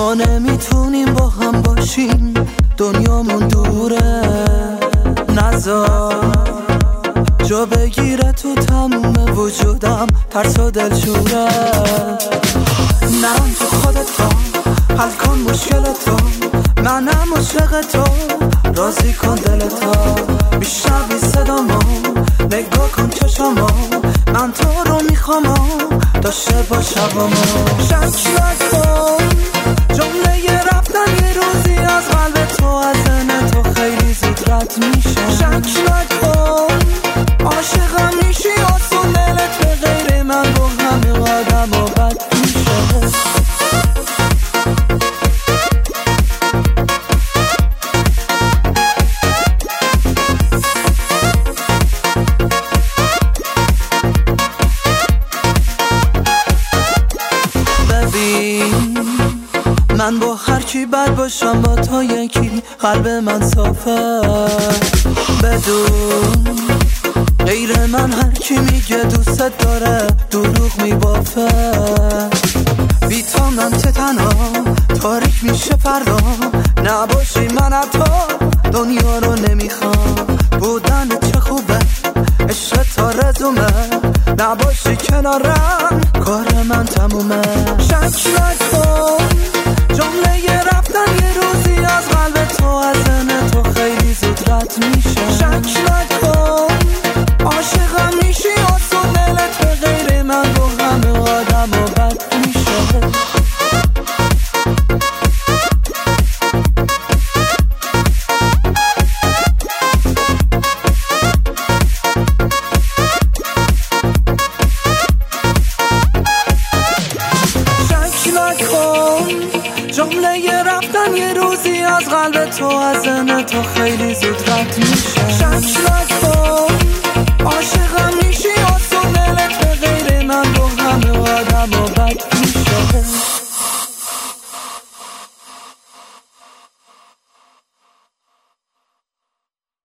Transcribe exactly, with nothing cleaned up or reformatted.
ما نمیتونیم با هم باشیم، دنیامون دوره، نذار جا بگیره تو تموم وجودم، ترس و دلشوره. نرم تو خودتو، حل کن مشکلتو، منم عاشق تو، راضی کن دلتو. میشنوی صدامو، نگاه کن چشامو، من تو رو میخوام داشته باشمو. شک نکن جمله رفتن یه روزی از قلب تو، از ذهن تو خیلی زود رد میشه. شک نکن عاشقم میشی آسون، دلت به غیر من با همه آدم و بد میشه. من با هر کی بد باشم، با تو یکی قلب من صافه. بدون غیر من هر کی میگه دوست داره دروغ میبافه. بی تو من چه تنها، تاریک میشه فردا. نباشی من تو دنیا رو نمیخوام. بودن چه خوبه عشق تا رزومه، نباشی کنارم کار من تمومه. شک نکن جمله رفتن یه روزی از قلب تو، از ذهن تو خیلی زود رد میشه. شک نکن عاشقم میشی آسون، دلت به غیر من با همه آدم و بد میشه. جمله رفتن یه روزی از قلب تو، از ذهن تو خیلی زود رد میشه. شک نکن عاشقم